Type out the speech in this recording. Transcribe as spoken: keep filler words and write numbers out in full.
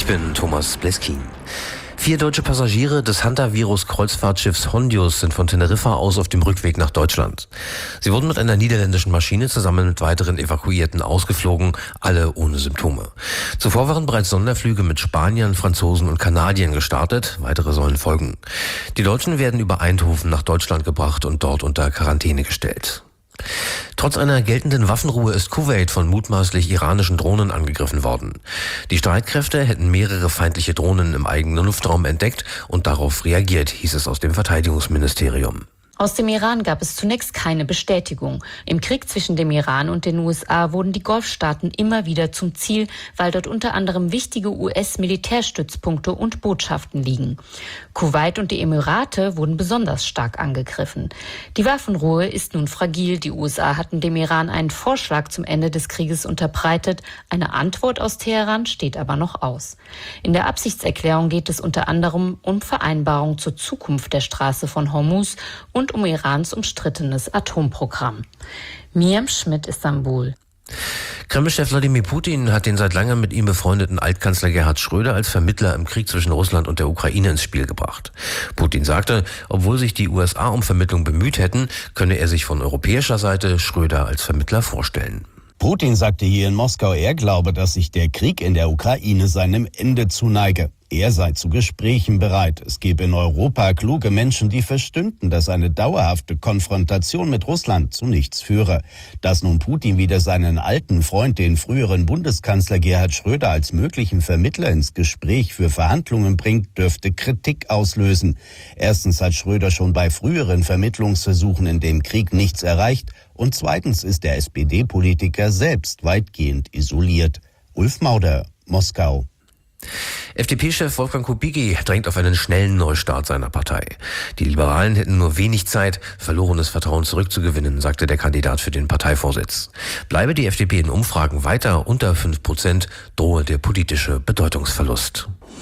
bin Thomas Bleskin. Vier deutsche Passagiere des Hantavirus-Kreuzfahrtschiffs Hondius sind von Teneriffa aus auf dem Rückweg nach Deutschland. Sie wurden mit einer niederländischen Maschine zusammen mit weiteren Evakuierten ausgeflogen, alle ohne Symptome. Zuvor waren bereits Sonderflüge mit Spaniern, Franzosen und Kanadiern gestartet, weitere sollen folgen. Die Deutschen werden über Eindhoven nach Deutschland gebracht und dort unter Quarantäne gestellt. Trotz einer geltenden Waffenruhe ist Kuwait von mutmaßlich iranischen Drohnen angegriffen worden. Die Streitkräfte hätten mehrere feindliche Drohnen im eigenen Luftraum entdeckt und darauf reagiert, hieß es aus dem Verteidigungsministerium. Aus dem Iran gab es zunächst keine Bestätigung. Im Krieg zwischen dem Iran und den U S A wurden die Golfstaaten immer wieder zum Ziel, weil dort unter anderem wichtige U S-Militärstützpunkte und Botschaften liegen. Kuwait und die Emirate wurden besonders stark angegriffen. Die Waffenruhe ist nun fragil. Die U S A hatten dem Iran einen Vorschlag zum Ende des Krieges unterbreitet. Eine Antwort aus Teheran steht aber noch aus. In der Absichtserklärung geht es unter anderem um Vereinbarungen zur Zukunft der Straße von Hormuz und um Irans umstrittenes Atomprogramm. Miriam Schmidt, Istanbul. Kreml-Chef Wladimir Putin hat den seit langem mit ihm befreundeten Altkanzler Gerhard Schröder als Vermittler im Krieg zwischen Russland und der Ukraine ins Spiel gebracht. Putin sagte, obwohl sich die U S A um Vermittlung bemüht hätten, könne er sich von europäischer Seite Schröder als Vermittler vorstellen. Putin sagte hier in Moskau, er glaube, dass sich der Krieg in der Ukraine seinem Ende zuneige. Er sei zu Gesprächen bereit. Es gebe in Europa kluge Menschen, die verstünden, dass eine dauerhafte Konfrontation mit Russland zu nichts führe. Dass nun Putin wieder seinen alten Freund, den früheren Bundeskanzler Gerhard Schröder, als möglichen Vermittler ins Gespräch für Verhandlungen bringt, dürfte Kritik auslösen. Erstens hat Schröder schon bei früheren Vermittlungsversuchen in dem Krieg nichts erreicht. Und zweitens ist der S P D-Politiker selbst weitgehend isoliert. Ulf Mauder, Moskau. F D P-Chef Wolfgang Kubicki drängt auf einen schnellen Neustart seiner Partei. Die Liberalen hätten nur wenig Zeit, verlorenes Vertrauen zurückzugewinnen, sagte der Kandidat für den Parteivorsitz. Bleibe die F D P in Umfragen weiter unter fünf Prozent, drohe der politische Bedeutungsverlust.